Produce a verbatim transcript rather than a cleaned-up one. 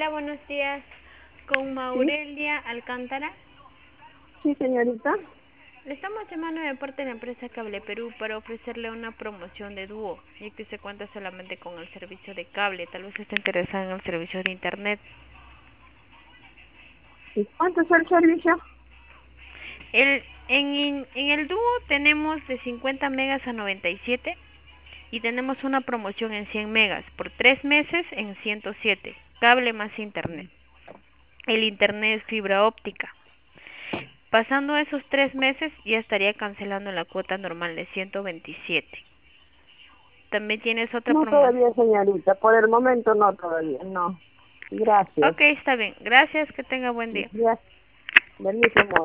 buenos días. Con Sí, Maurelia Alcántara. sí, señorita. Le estamos llamando de parte de la empresa Cable Perú para ofrecerle una promoción de dúo, ya que se cuenta solamente con el servicio de cable. Tal vez esté interesada en el servicio de internet. ¿Y cuánto es el servicio? El, en, en el dúo tenemos de cincuenta megas a noventa y siete y tenemos una promoción en cien megas por tres meses en ciento siete, cable más internet. El internet es fibra óptica. Pasando esos tres meses ya estaría cancelando la cuota normal de ciento veintisiete. También tienes otra No promoción. todavía, señorita. Por el momento no todavía, no. Gracias. Ok, está bien. Gracias, que tenga buen día. Ya, del mismo modo.